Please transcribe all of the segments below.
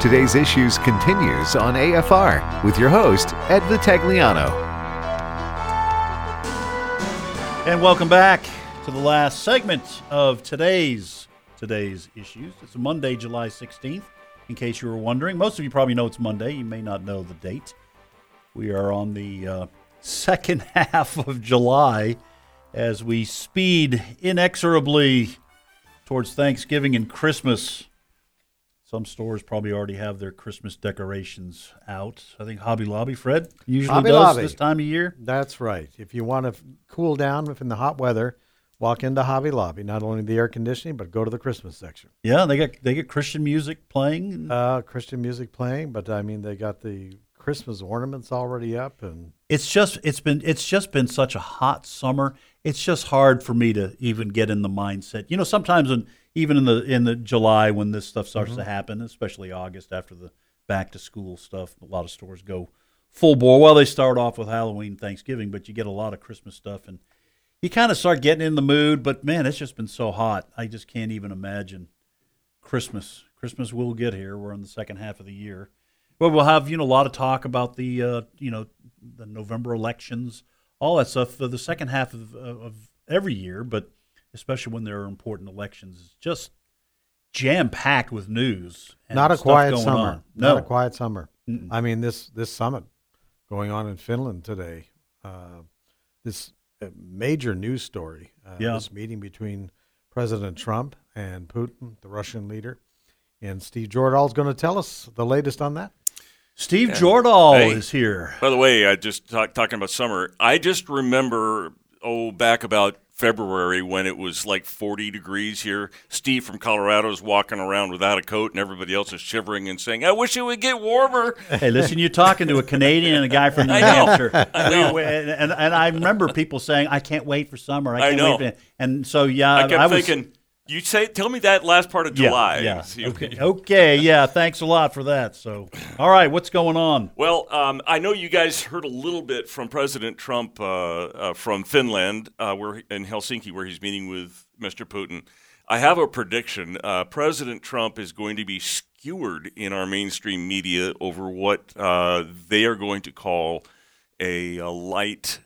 Today's Issues continues on AFR with your host, Ed Vitagliano. And welcome back to the last segment of today's Issues. It's Monday, July 16th, in case you were wondering. Most of you probably know it's Monday. You may not know the date. We are on the second half of July as we speed inexorably towards Thanksgiving and Christmas. Some stores probably already have their Christmas decorations out. I think Hobby Lobby, Fred, usually does this time of year. That's right. If you want to cool down in the hot weather, walk into Hobby Lobby. Not only the air conditioning, but go to the Christmas section. Yeah, they get Christian music playing. Christian music playing, but I mean they got the Christmas ornaments already up, and it's just been such a hot summer. It's just hard for me to even get in the mindset. You know, sometimes even in the July when this stuff starts to happen, especially August after the back to school stuff, a lot of stores go full bore. Well, they start off with Halloween, Thanksgiving, but you get a lot of Christmas stuff, and you kind of start getting in the mood. But man, it's just been so hot. I just can't even imagine Christmas. Christmas will get here. We're in the second half of the year. Well, we'll have a lot of talk about the the November elections, all that stuff for the second half of every year, but especially when there are important elections, it's just jam-packed with news. And not a quiet summer. On. No. Not a quiet summer. Mm-mm. I mean, this summit going on in Finland today, this major news story, this meeting between President Trump and Putin, the Russian leader, and Steve Jordahl is going to tell us the latest on that. Steve Jordahl is here. By the way, just talking about summer, I just remember, back about February when it was like 40 degrees here. Steve from Colorado is walking around without a coat, and everybody else is shivering and saying, I wish it would get warmer. Hey, listen, you're talking to a Canadian and a guy from New Hampshire. I know. And I remember people saying, I can't wait for summer. I know. And so, I kept thinking, tell me that last part of July. Yeah. Okay. Yeah. Thanks a lot for that. So, all right, what's going on? Well, I know you guys heard a little bit from President Trump from Finland, where in Helsinki, where he's meeting with Mr. Putin. I have a prediction. President Trump is going to be skewered in our mainstream media over what they are going to call a light,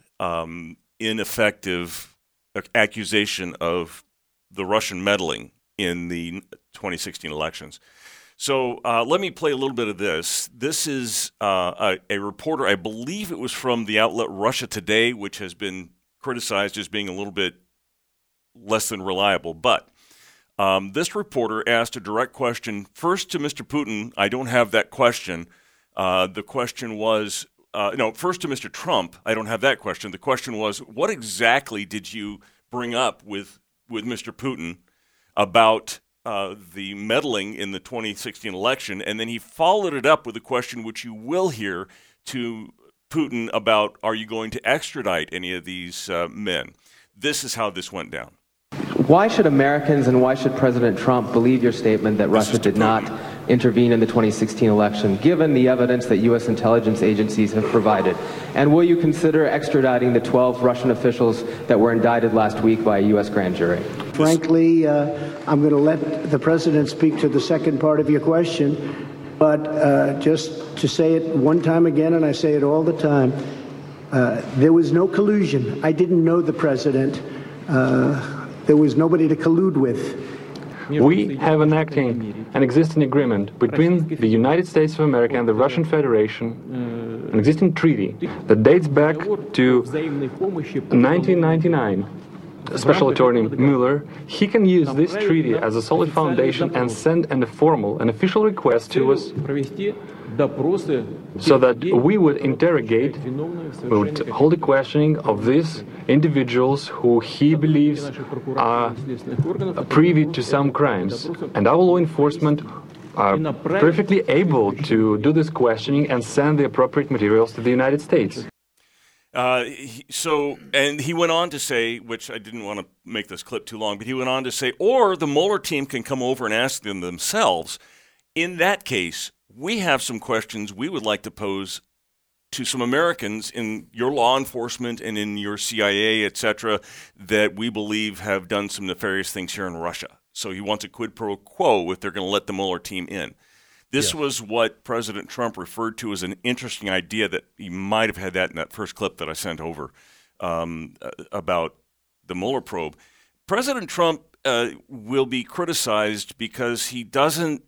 ineffective accusation of the Russian meddling in the 2016 elections. So let me play a little bit of this. This is a reporter, I believe it was from the outlet Russia Today, which has been criticized as being a little bit less than reliable. But this reporter asked a direct question first to Mr. Putin. I don't have that question. The question was, first to Mr. Trump. I don't have that question. The question was, what exactly did you bring up with Mr. Putin about the meddling in the 2016 election, and then he followed it up with a question which you will hear to Putin about, are you going to extradite any of these men? This is how this went down. Why should Americans and why should President Trump believe your statement that Russia did not intervene in the 2016 election, given the evidence that U.S. intelligence agencies have provided? And will you consider extraditing the 12 Russian officials that were indicted last week by a U.S. grand jury? Frankly, I'm going to let the president speak to the second part of your question, but just to say it one time again, and I say it all the time, there was no collusion. I didn't know the president. There was nobody to collude with. We have an existing agreement between the United States of America and the Russian Federation, an existing treaty that dates back to 1999. Special Attorney Mueller, he can use this treaty as a solid foundation and send an official request to us so that we would interrogate, we would hold a questioning of these individuals who he believes are privy to some crimes. And our law enforcement are perfectly able to do this questioning and send the appropriate materials to the United States. And he went on to say, which I didn't want to make this clip too long, but he went on to say, or the Mueller team can come over and ask them themselves. In that case, we have some questions we would like to pose to some Americans in your law enforcement and in your CIA, et cetera, that we believe have done some nefarious things here in Russia. So he wants a quid pro quo if they're going to let the Mueller team in. This was what President Trump referred to as an interesting idea that he might have had that in that first clip that I sent over about the Mueller probe. President Trump will be criticized because he doesn't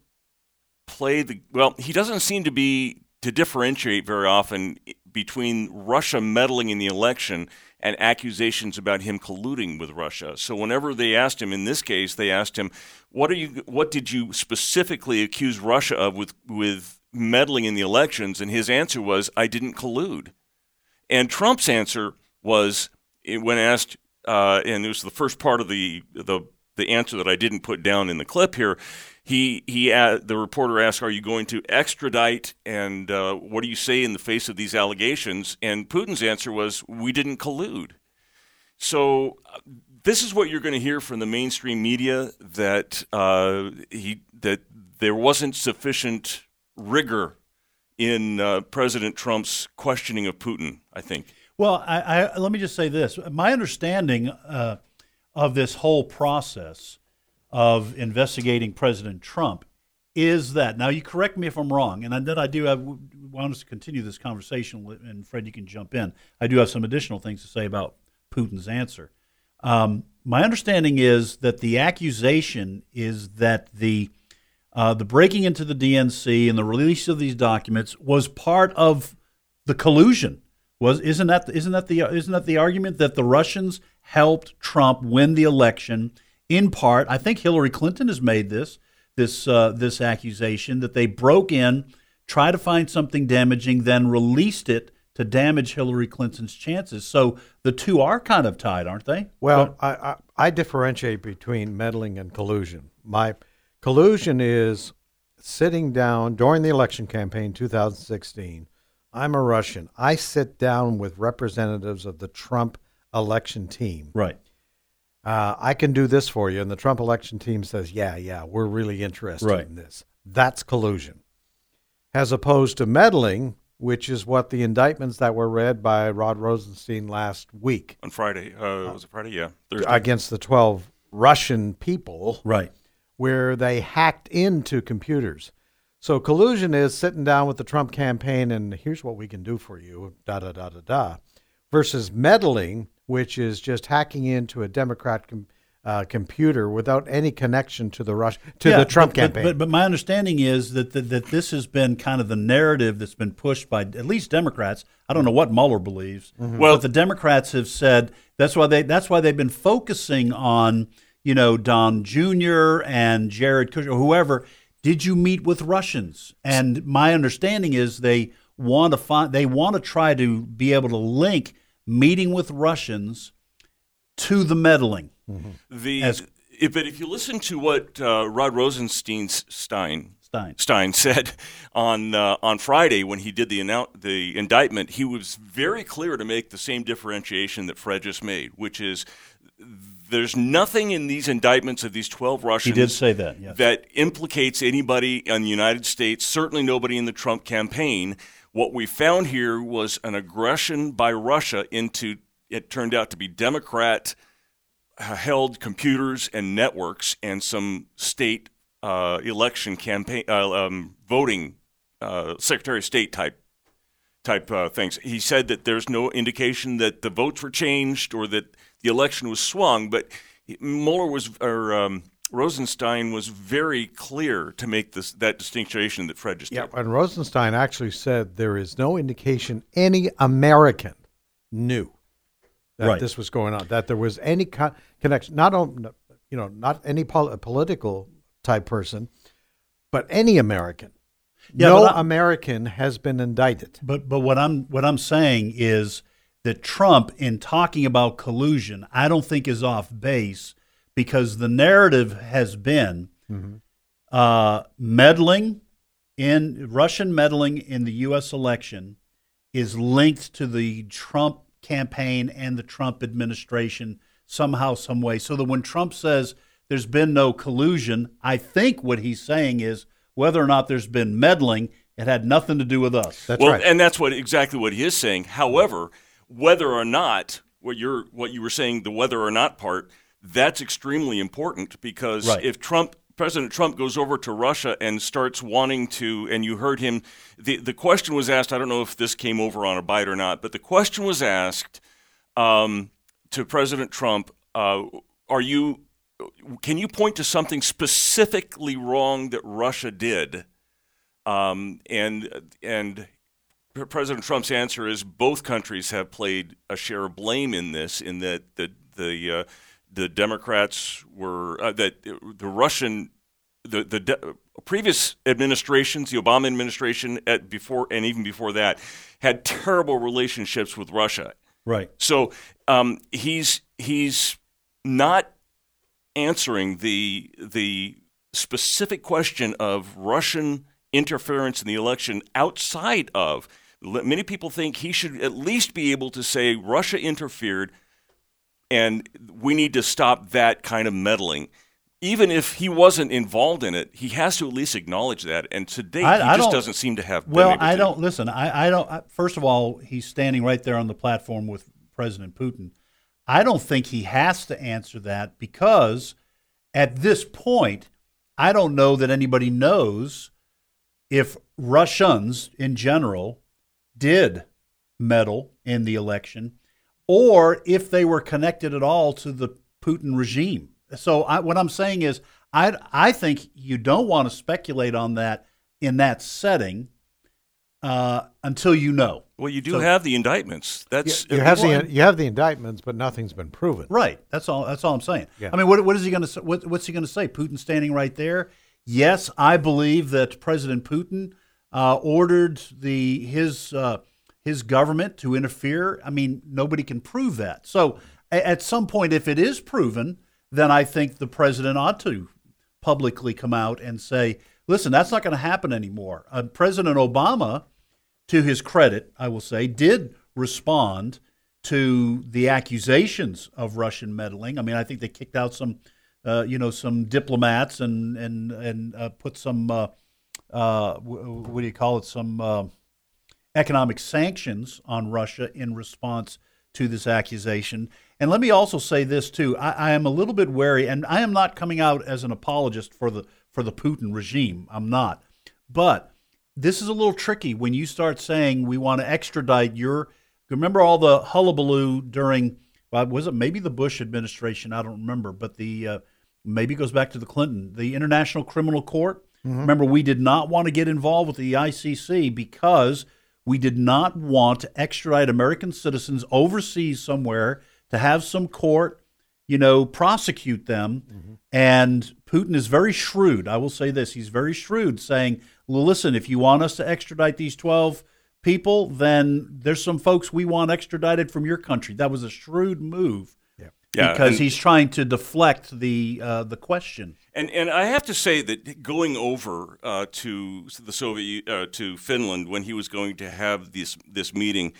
he doesn't seem to differentiate very often between Russia meddling in the election and accusations about him colluding with Russia. So whenever they asked him, in this case, they asked him, what did you specifically accuse Russia of with meddling in the elections? And his answer was, I didn't collude. And Trump's answer was, when asked, and it was the first part of the answer that I didn't put down in the clip here, the reporter asked, are you going to extradite, and what do you say in the face of these allegations? And Putin's answer was, we didn't collude. So this is what you're going to hear from the mainstream media, that that there wasn't sufficient rigor in President Trump's questioning of Putin, I think. Well, I let me just say this. My understanding of this whole process of investigating President Trump is that, now you correct me if I'm wrong, and then I want us to continue this conversation, and Fred, you can jump in. I do have some additional things to say about Putin's answer. My understanding is that the accusation is that the breaking into the DNC and the release of these documents was part of the collusion. Isn't that the argument that the Russians helped Trump win the election? In part, I think Hillary Clinton has made this accusation that they broke in, tried to find something damaging, then released it to damage Hillary Clinton's chances. So the two are kind of tied, aren't they? Well, I differentiate between meddling and collusion. My collusion is sitting down during the election campaign 2016. I'm a Russian. I sit down with representatives of the Trump election team. Right. I can do this for you. And the Trump election team says, yeah, we're really interested in this. That's collusion. As opposed to meddling, which is what the indictments that were read by Rod Rosenstein last week. On Friday. Was it Friday? Yeah. Thursday. Against the 12 Russian people. Right. Where they hacked into computers. So collusion is sitting down with the Trump campaign and here's what we can do for you, da-da-da-da-da, versus meddling, which is just hacking into a Democrat computer without any connection to the Trump campaign. But my understanding is that this has been kind of the narrative that's been pushed by at least Democrats. I don't know what Mueller believes. Mm-hmm. Well, but the Democrats have said that's why they've been focusing on, Don Jr. and Jared Kushner, whoever. Did you meet with Russians? And my understanding is they want to try to be able to link meeting with Russians to the meddling. Mm-hmm. But if you listen to what Rod Rosenstein said on Friday when he did the indictment, he was very clear to make the same differentiation that Fred just made, which is there's nothing in these indictments of these 12 Russians he did say that, yes, that implicates anybody in the United States, certainly nobody in the Trump campaign. What we found here was an aggression by Russia into, it turned out to be Democrat-held computers and networks and some state election campaign, voting, Secretary of State type things. He said that there's no indication that the votes were changed or that the election was swung, but Rosenstein was very clear to make that distinction that Fred just did. Yeah, and Rosenstein actually said there is no indication any American knew that this was going on, that there was any connection, not any political type person, but any American. Yeah, American has been indicted. But what I'm saying is that Trump, in talking about collusion, I don't think is off base, because the narrative has been Russian meddling in the U.S. election is linked to the Trump campaign and the Trump administration somehow, some way. So that when Trump says there's been no collusion, I think what he's saying is whether or not there's been meddling, it had nothing to do with us. That's right. And that's exactly what he is saying. However, whether or not what you were saying, the whether or not part, that's extremely important, because if Trump President Trump goes over to Russia and starts wanting to, and you heard him, the question was asked, I don't know if this came over on a bite or not, but the question was asked to President Trump, can you point to something specifically wrong that Russia did? And President Trump's answer is both countries have played a share of blame in this, in that the Democrats were the previous administrations, the Obama administration even before that, had terrible relationships with Russia. Right. So he's not answering the specific question of Russian interference in the election outside of. Many people think he should at least be able to say Russia interfered, and we need to stop that kind of meddling. Even if he wasn't involved in it, he has to at least acknowledge that. And today, he just doesn't seem to have. Well, I don't listen. I don't. First of all, he's standing right there on the platform with President Putin. I don't think he has to answer that, because at this point, I don't know that anybody knows if Russians in general did meddle in the election, or if they were connected at all to the Putin regime. So what I'm saying is, I think you don't want to speculate on that in that setting until you know. Well, you do have the indictments. That's you have the indictments, but nothing's been proven. Right. That's all I'm saying. Yeah. I mean, what is he going to say? What's he going to say? Putin standing right there. Yes, I believe that President Putin ordered his government to interfere. I mean, nobody can prove that. So at some point, if it is proven, then I think the president ought to publicly come out and say, listen, that's not going to happen anymore. President Obama, to his credit, I will say, did respond to the accusations of Russian meddling. I mean, I think they kicked out some diplomats and put some some economic sanctions on Russia in response to this accusation. And let me also say this too: I am a little bit wary, and I am not coming out as an apologist for the Putin regime. I'm not, but this is a little tricky when you start saying we want to extradite your. Remember all the hullabaloo during. Was it maybe the Bush administration? I don't remember, but maybe it goes back to the Clinton, the International Criminal Court. Mm-hmm. Remember, we did not want to get involved with the ICC because we did not want to extradite American citizens overseas somewhere to have some court, prosecute them. Mm-hmm. And Putin is very shrewd. I will say this. He's very shrewd, saying, well, listen, if you want us to extradite these 12 people, then there's some folks we want extradited from your country. That was a shrewd move. Yeah, because he's trying to deflect the question. And I have to say that going over to the Soviet to Finland when he was going to have this meeting,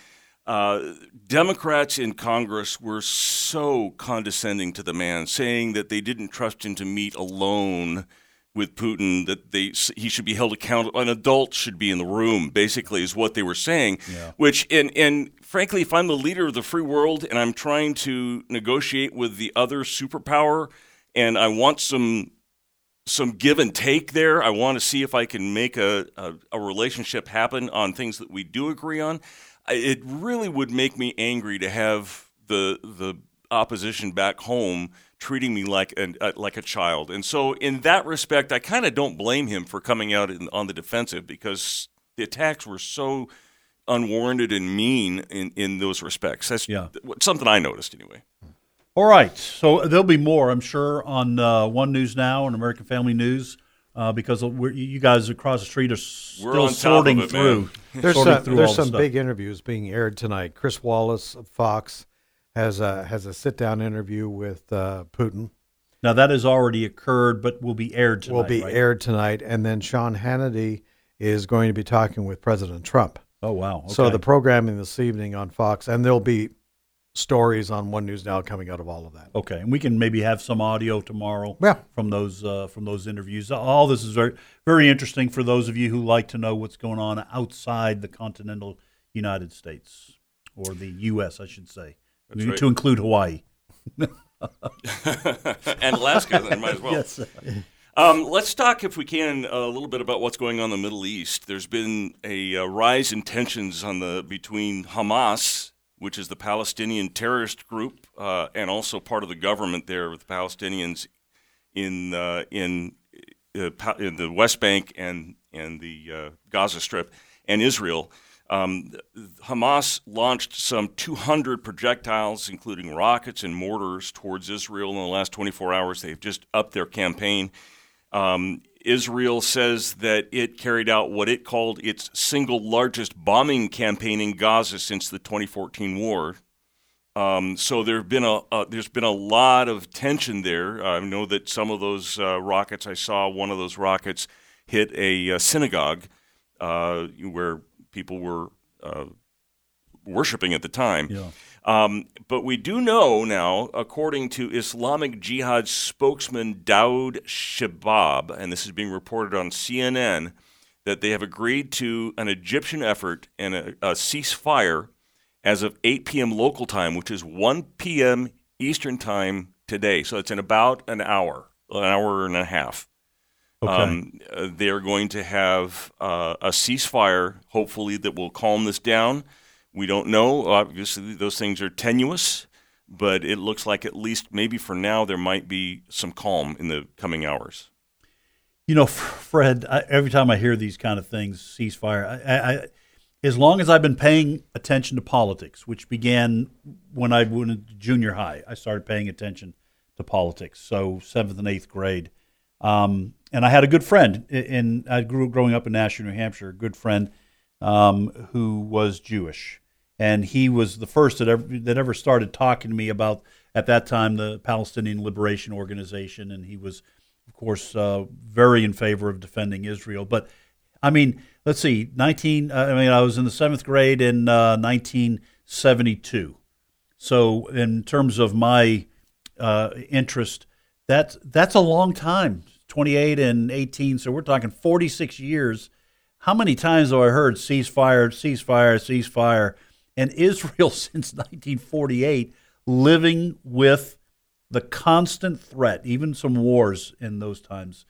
Democrats in Congress were so condescending to the man, saying that they didn't trust him to meet alone with Putin, that he should be held accountable. An adult should be in the room, basically, is what they were saying. Yeah. Which, and frankly, if I'm the leader of the free world and I'm trying to negotiate with the other superpower, and I want some give and take there, I want to see if I can make a relationship happen on things that we do agree on. It really would make me angry to have the opposition back home treating me like a child. And so in that respect, I kind of don't blame him for coming out on the defensive, because the attacks were so unwarranted and mean in those respects. That's something I noticed anyway. All right. So there'll be more, I'm sure, on One News Now and American Family News, because you guys across the street are still sorting through. There's some big interviews being aired tonight. Chris Wallace of Fox has a sit-down interview with Putin. Now, that has already occurred, but will be aired tonight. Aired tonight. And then Sean Hannity is going to be talking with President Trump. Oh, wow. Okay. So the programming this evening on Fox, and there'll be stories on One News Now coming out of all of that. Okay, and we can maybe have some audio tomorrow from those interviews. All this is very, very interesting for those of you who like to know what's going on outside the continental United States, or the U.S., I should say. Right. To include Hawaii. And Alaska, then might as well. Yes. Let's talk, if we can, a little bit about what's going on in the Middle East. There's been a rise in tensions between Hamas, which is the Palestinian terrorist group, and also part of the government there with the Palestinians in the West Bank and the Gaza Strip, and Israel. Hamas launched some 200 projectiles, including rockets and mortars, towards Israel in the last 24 hours. They've just upped their campaign. Israel says that it carried out what it called its single largest bombing campaign in Gaza since the 2014 war. So there's been a lot of tension there. I know that some of those rockets, I saw one of those rockets hit a synagogue where people were worshiping at the time. Yeah. But we do know now, according to Islamic Jihad spokesman Daoud Shabab, and this is being reported on CNN, that they have agreed to an Egyptian effort and a ceasefire as of 8 p.m. local time, which is 1 p.m. Eastern time today. So it's in about an hour and a half. Okay. They are going to have a ceasefire, hopefully, that will calm this down. We don't know. Obviously, those things are tenuous, but it looks like at least maybe for now there might be some calm in the coming hours. You know, Fred, every time I hear these kind of things, ceasefire, I as long as I've been paying attention to politics, which began when I went into junior high, I started paying attention to politics, so 7th and 8th grade. And I had a good friend, I growing up in Nashua, New Hampshire, a good friend who was Jewish. And he was the first that ever started talking to me about, at that time, the Palestinian Liberation Organization. And he was, of course, very in favor of defending Israel. But, I mean, let's see, I was in the 7th grade in 1972. So in terms of my interest, that's a long time, 28 and 18, so we're talking 46 years. How many times have I heard ceasefire, ceasefire, ceasefire? And Israel, since 1948, living with the constant threat, even some wars in those times,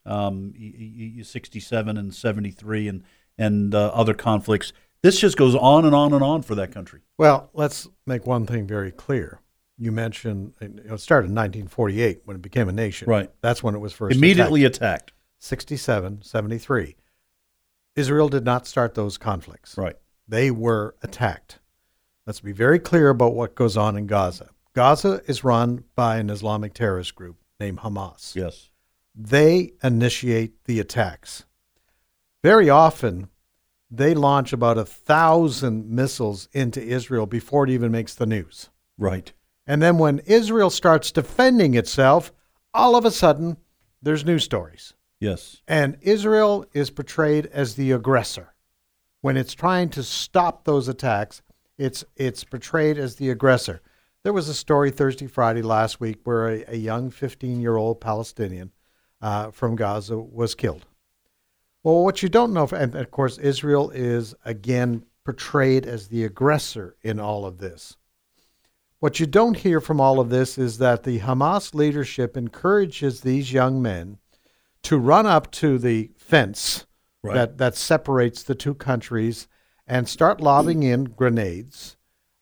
67 and 73 and other conflicts. This just goes on and on and on for that country. Well, let's make one thing very clear. You mentioned it started in 1948 when it became a nation. Right. That's when it was first immediately attacked. 67, 73. Israel did not start those conflicts. Right. They were attacked. Let's be very clear about what goes on in Gaza. Gaza is run by an Islamic terrorist group named Hamas. Yes. They initiate the attacks. Very often, they launch about 1,000 missiles into Israel before it even makes the news. Right. And then when Israel starts defending itself, all of a sudden, there's news stories. Yes. And Israel is portrayed as the aggressor. When it's trying to stop those attacks, it's portrayed as the aggressor. There was a story Thursday, Friday last week where a young 15-year-old Palestinian from Gaza was killed. Well, what you don't know, and of course, Israel is again portrayed as the aggressor in all of this. What you don't hear from all of this is that the Hamas leadership encourages these young men to run up to the fence that separates the two countries and start lobbing in grenades.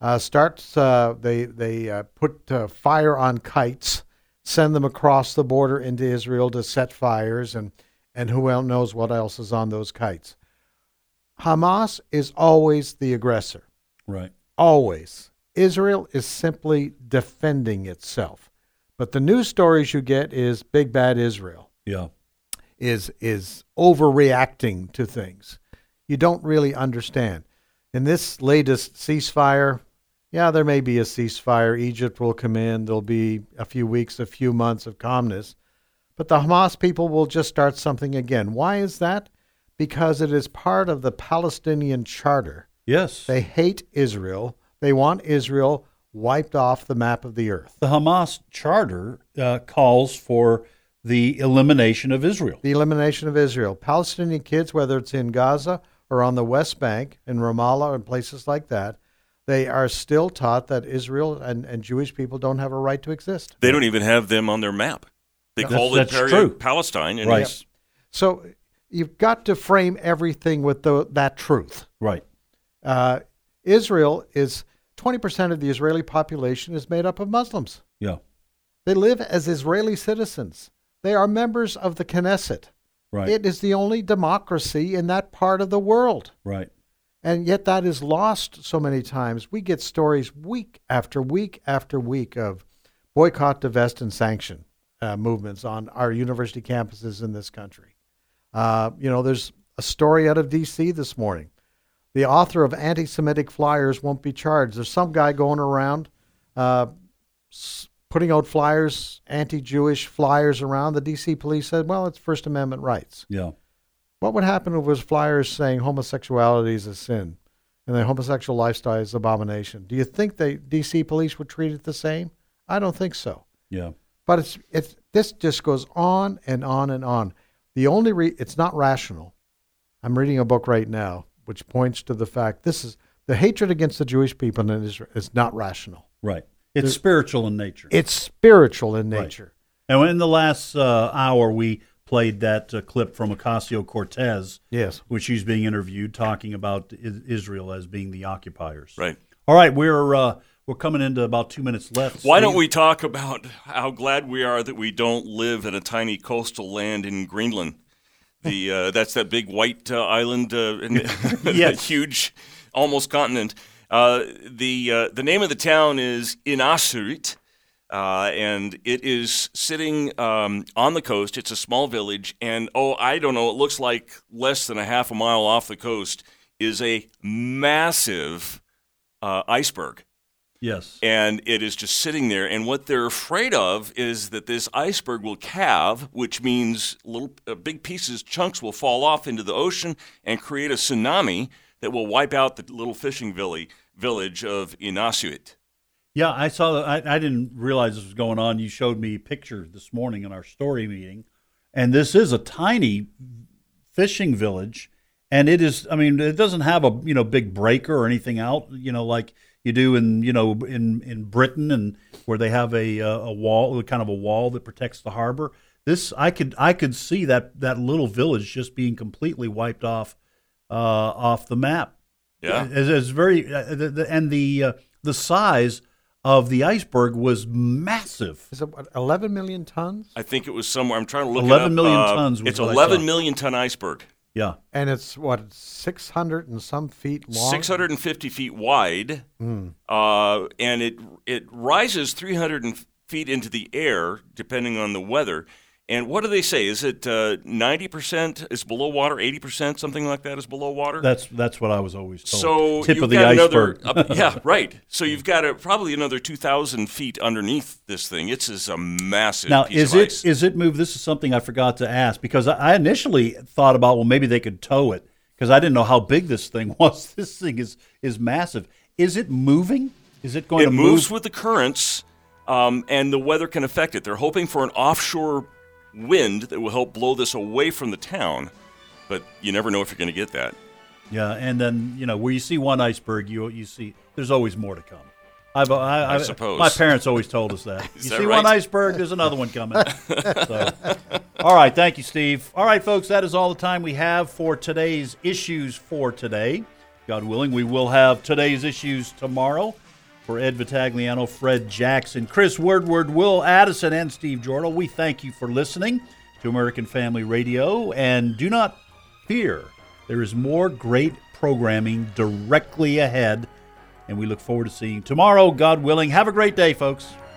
They put fire on kites, send them across the border into Israel to set fires, and who else knows what else is on those kites. Hamas is always the aggressor. Right. Always. Israel is simply defending itself. But the news stories you get is big bad Israel. Yeah. Is overreacting to things. You don't really understand. In this latest ceasefire, yeah, there may be a ceasefire. Egypt will come in. There'll be a few weeks, a few months of calmness. But the Hamas people will just start something again. Why is that? Because it is part of the Palestinian Charter. Yes. They hate Israel. They want Israel wiped off the map of the earth. The Hamas Charter calls for the elimination of Israel. The elimination of Israel. Palestinian kids, whether it's in Gaza or on the West Bank, in Ramallah and places like that, they are still taught that Israel and Jewish people don't have a right to exist. They don't even have them on their map. They called it Palestine. And right. So you've got to frame everything with that truth. Right. Israel is 20% of the Israeli population is made up of Muslims. Yeah. They live as Israeli citizens. They are members of the Knesset. Right. It is the only democracy in that part of the world. Right. And yet that is lost so many times. We get stories week after week after week of boycott, divest, and sanction movements on our university campuses in this country. There's a story out of D.C. this morning. The author of anti-Semitic flyers won't be charged. There's some guy going around putting out flyers, anti-Jewish flyers around. The D.C. police said, well, it's First Amendment rights. Yeah. What would happen if it was flyers saying homosexuality is a sin and the homosexual lifestyle is abomination? Do you think the D.C. police would treat it the same? I don't think so. Yeah. But this just goes on and on and on. It's not rational. I'm reading a book right now which points to the fact the hatred against the Jewish people in Israel is not rational. Right. It's spiritual in nature. It's spiritual in nature. Right. And in the last hour, we played that clip from Ocasio-Cortez, yes, which she's being interviewed talking about Israel as being the occupiers. Right. All right, we're coming into about 2 minutes left. Why don't we talk about how glad we are that we don't live in a tiny coastal land in Greenland? That's that big white island, that huge, almost continent. The name of the town is Inussut, and it is sitting on the coast. It's a small village, and I don't know, it looks like less than a half a mile off the coast is a massive iceberg. Yes. And it is just sitting there. And what they're afraid of is that this iceberg will calve, which means big pieces, chunks will fall off into the ocean and create a tsunami that will wipe out the little fishing village of Inussut. Yeah, I saw that. I didn't realize this was going on. You showed me a picture this morning in our story meeting. And this is a tiny fishing village. And it is, it doesn't have a, big breaker or anything out, like you do in Britain, and where they have a wall, kind of a wall that protects the harbor. This I could see that little village just being completely wiped off the map. Yeah, it's very and the size of the iceberg was massive. Is it 11 million tons? I think it was somewhere. I'm trying to look 11 it up. million tons. It's 11 million ton iceberg. Yeah. And it's, 600 and some feet long? 650 feet wide. And it rises 300 feet into the air, depending on the weather. And what do they say? Is it 90% is below water, 80%, something like that is below water? That's what I was always told. So tip you've of the got iceberg. Yeah, right. So you've got probably another 2,000 feet underneath this thing. It's a massive piece of ice. Is it moved? This is something I forgot to ask, because I initially thought about, well, maybe they could tow it, because I didn't know how big this thing was. This thing is massive. Is it moving? Is it going to move? It moves with the currents, and the weather can affect it. They're hoping for an offshore wind that will help blow this away from the town, but you never know if you're going to get that. Yeah, and then where you see one iceberg, you see there's always more to come. I suppose my parents always told us that. You see right? one iceberg, there's another one coming. So, all right, thank you, Steve. All right, folks, that is all the time we have for today's issues for today. God willing, we will have today's issues tomorrow. For Ed Vitagliano, Fred Jackson, Chris Woodward, Will Addison, and Steve Jordal, we thank you for listening to American Family Radio. And do not fear, there is more great programming directly ahead. And we look forward to seeing you tomorrow, God willing. Have a great day, folks.